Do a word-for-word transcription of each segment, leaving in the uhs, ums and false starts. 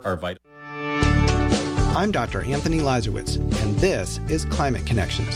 are vital. I'm Doctor Anthony Lazarowitz, and this is Climate Connections.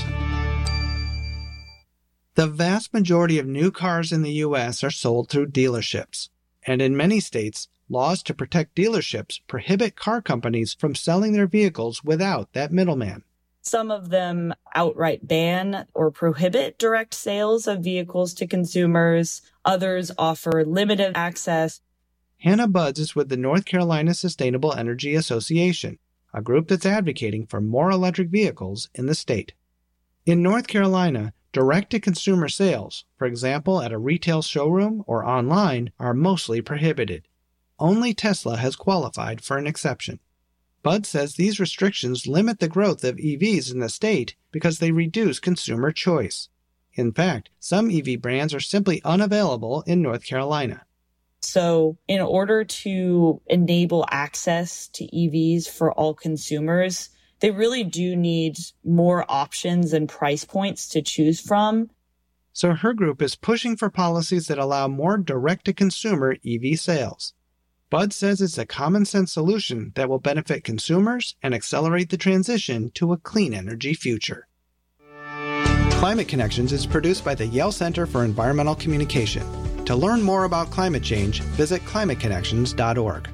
The vast majority of new cars in the U S are sold through dealerships, and in many states, laws to protect dealerships prohibit car companies from selling their vehicles without that middleman. Some of them outright ban or prohibit direct sales of vehicles to consumers. Others offer limited access. Hannah Buds is with the North Carolina Sustainable Energy Association, a group that's advocating for more electric vehicles in the state. In North Carolina, direct-to-consumer sales, for example at a retail showroom or online, are mostly prohibited. Only Tesla has qualified for an exception. Bud says these restrictions limit the growth of E Vs in the state because they reduce consumer choice. In fact, some E V brands are simply unavailable in North Carolina. So in order to enable access to E Vs for all consumers, they really do need more options and price points to choose from. So her group is pushing for policies that allow more direct-to-consumer E V sales. Bud says it's a common-sense solution that will benefit consumers and accelerate the transition to a clean energy future. Climate Connections is produced by the Yale Center for Environmental Communication. To learn more about climate change, visit climate connections dot org.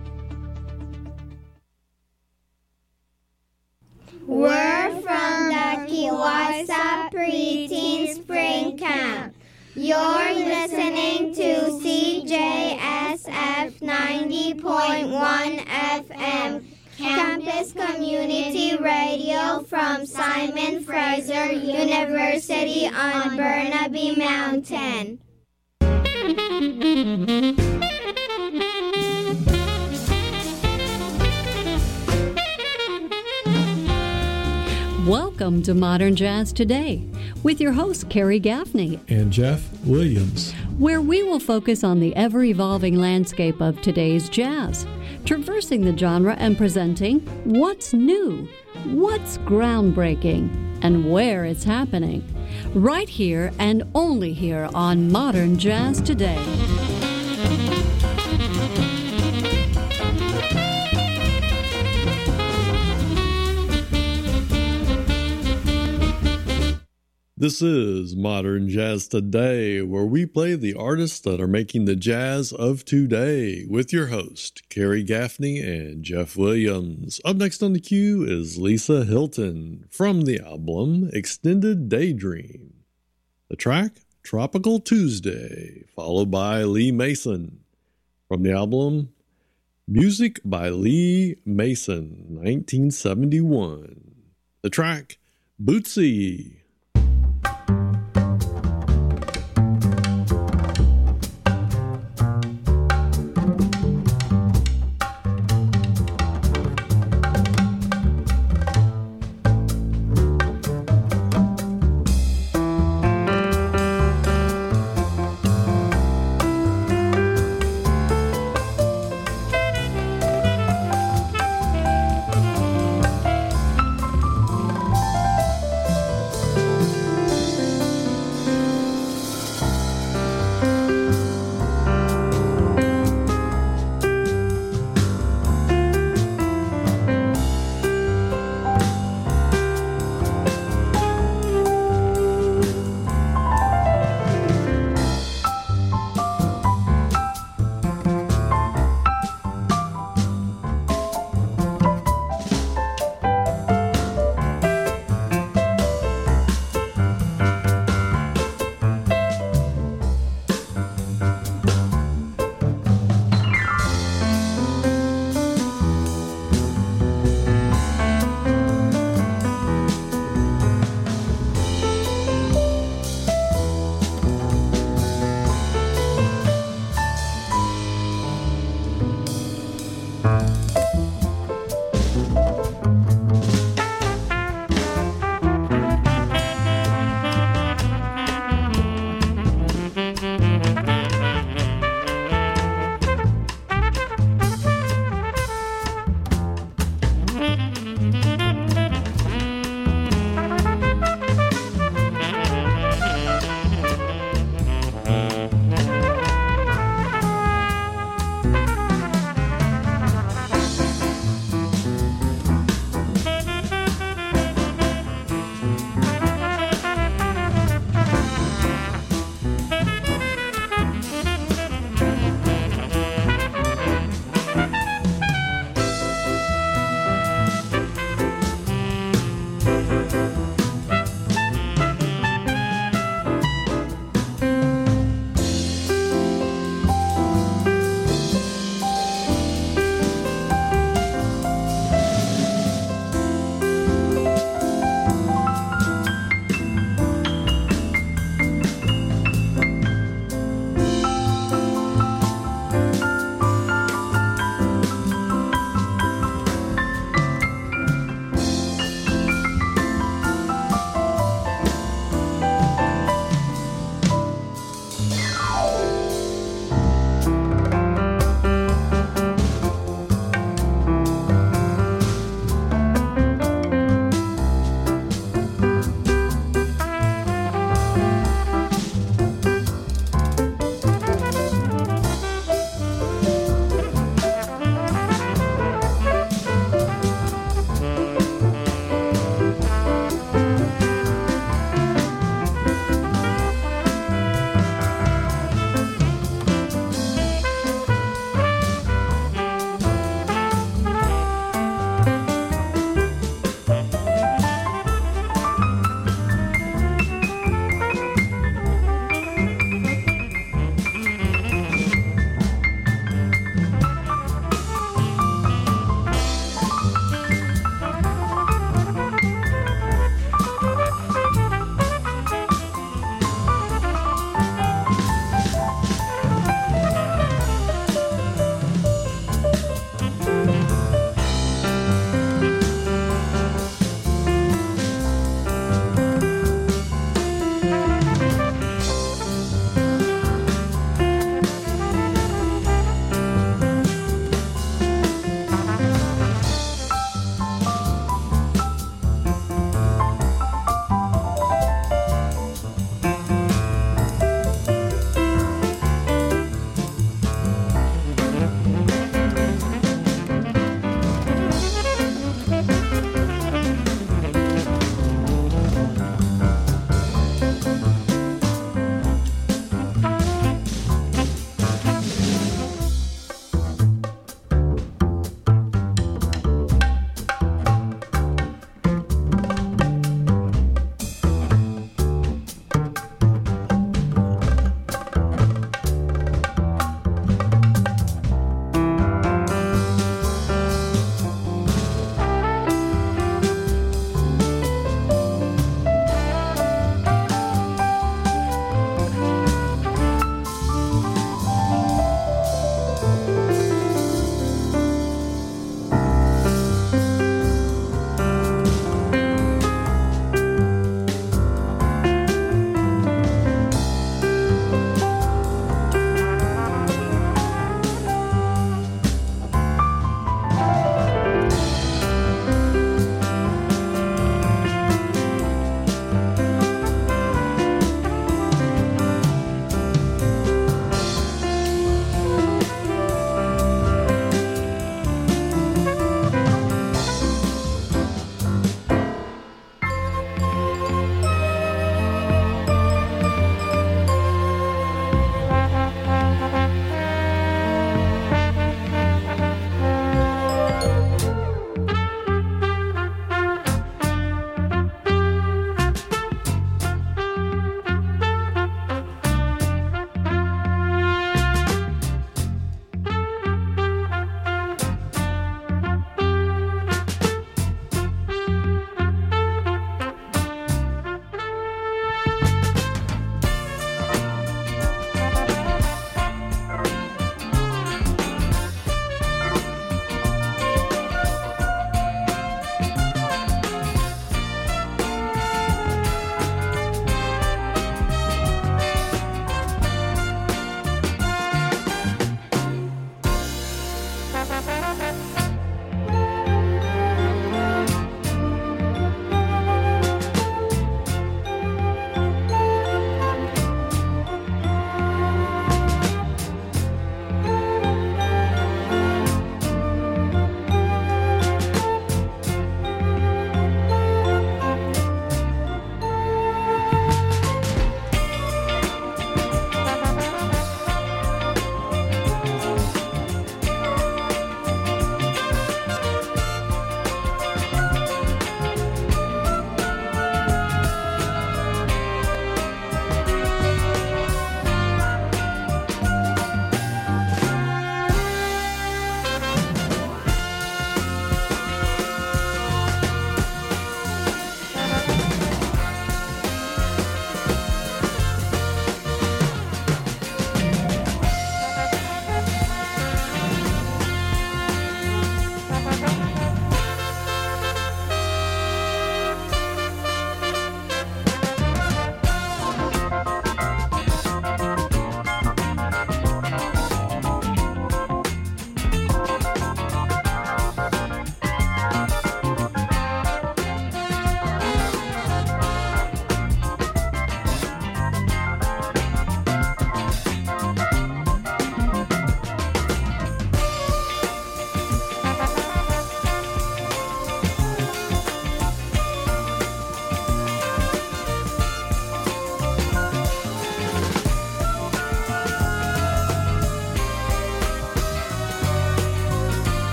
We're from the Kiwasa Preteen Spring Camp. You're listening to C J S F ninety point one F M, Campus Community Radio from Simon Fraser University on Burnaby Mountain. Welcome to Modern Jazz Today with your host, Carrie Gaffney and Jeff Williams, where we will focus on the ever-evolving landscape of today's jazz, traversing the genre and presenting what's new, what's groundbreaking, and where it's happening, right here and only here on Modern Jazz Today. This is Modern Jazz Today, where we play the artists that are making the jazz of today with your host, Carrie Gaffney and Jeff Williams. Up next on the queue is Lisa Hilton from the album Extended Daydream. The track, Tropical Tuesday, followed by Lee Mason from the album Music by Lee Mason, nineteen seventy-one. The track, Bootsy.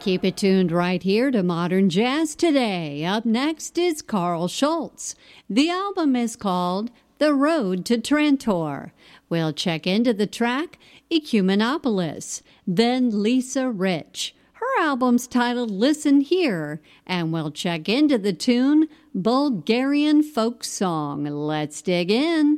Keep it tuned right here to Modern Jazz Today. Up next is Carl Schultz. The album is called The Road to Trantor. We'll check into the track Ecumenopolis. Then Lisa Rich. Her album's titled Listen Here. And we'll check into the tune Bulgarian Folk Song. Let's dig in.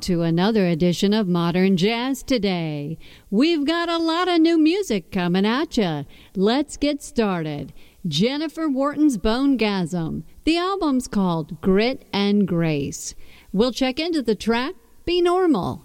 to another edition of Modern Jazz Today. We've got a lot of new music coming at you. Let's get started. Jennifer Wharton's Bonegasm. The album's called Grit and Grace. We'll check into the track, Be Normal.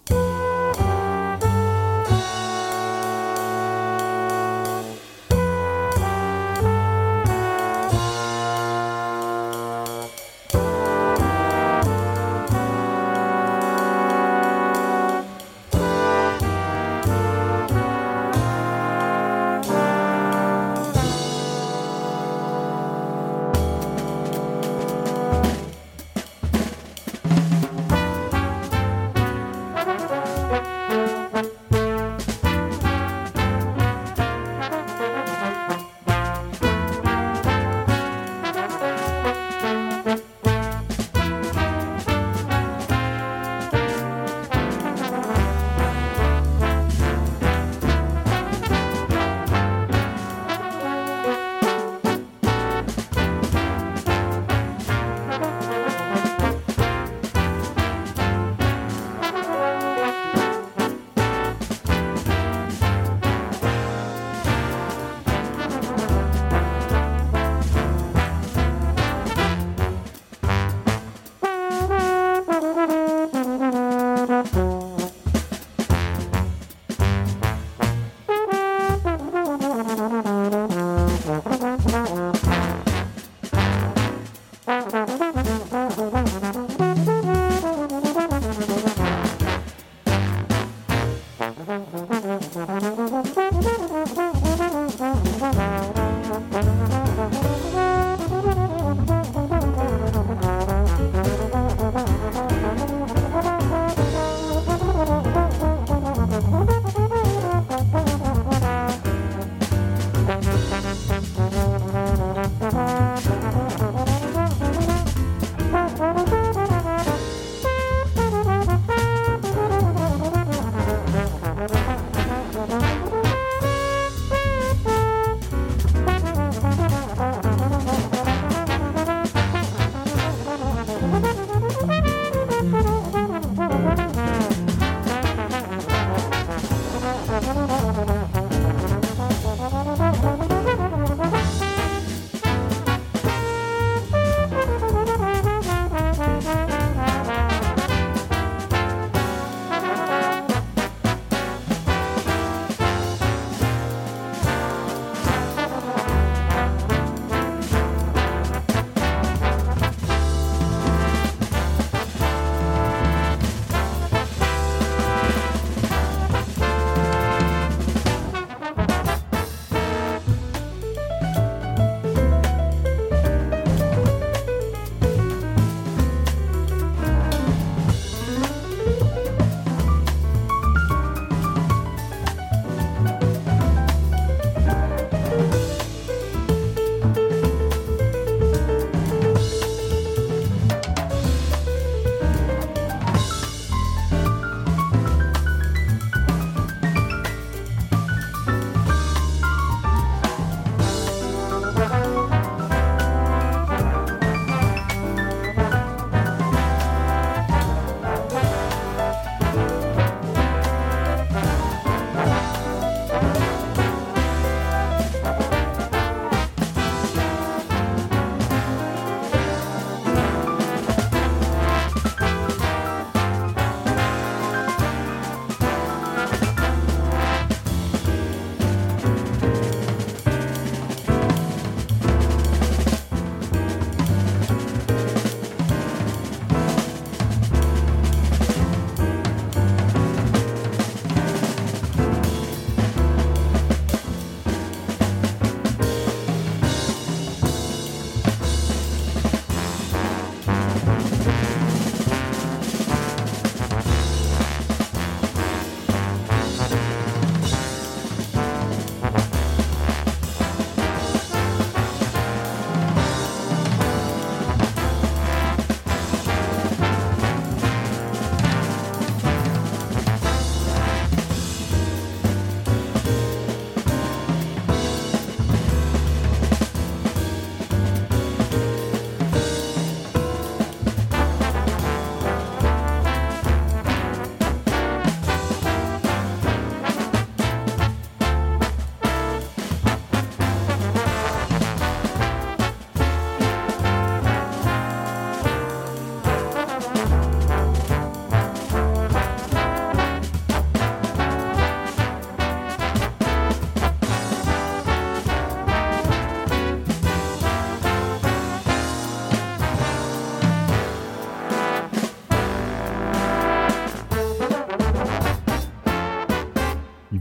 Thank you.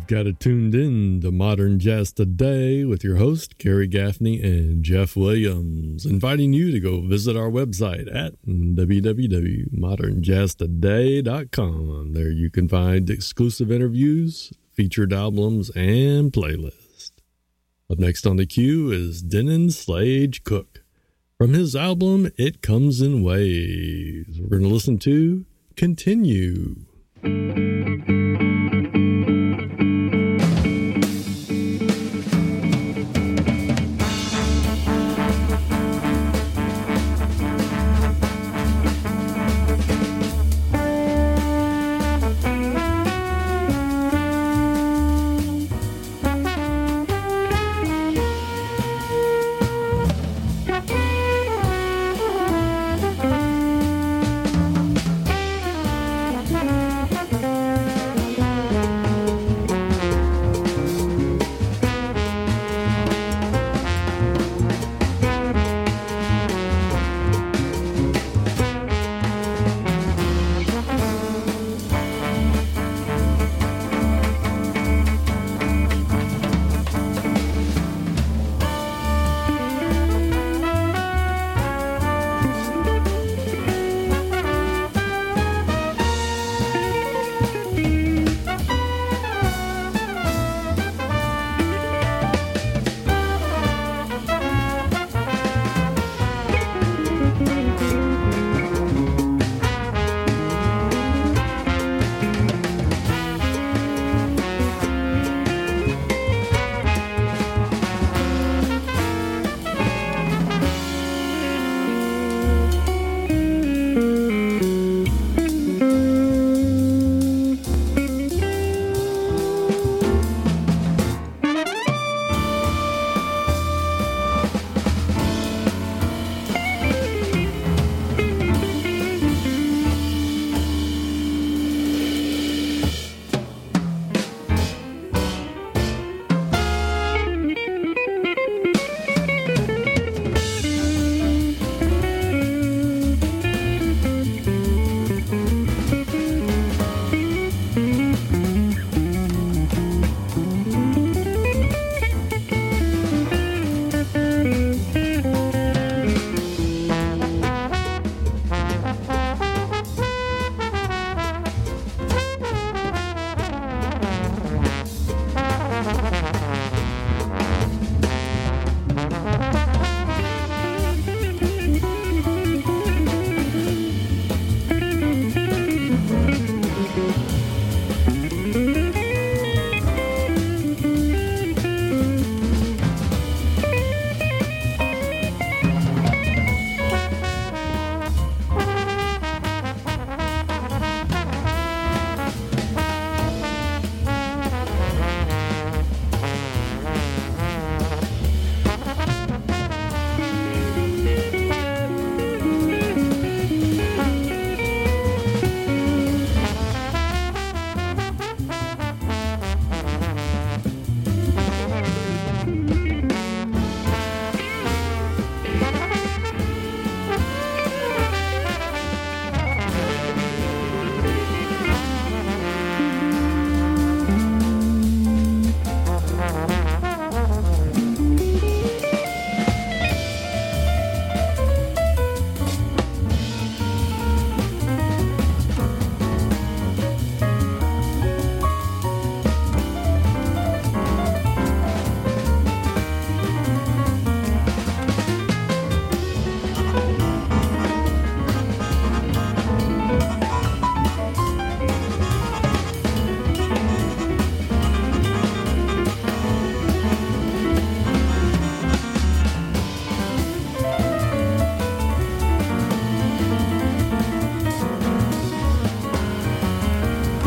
got it tuned in to Modern Jazz Today with your host, Kerry Gaffney and Jeff Williams, inviting you to go visit our website at w w w dot modern jazz today dot com. There you can find exclusive interviews, featured albums, and playlists. Up next on the queue is Denon Slage Cook. From his album, It Comes in Waves, we're going to listen to Continue.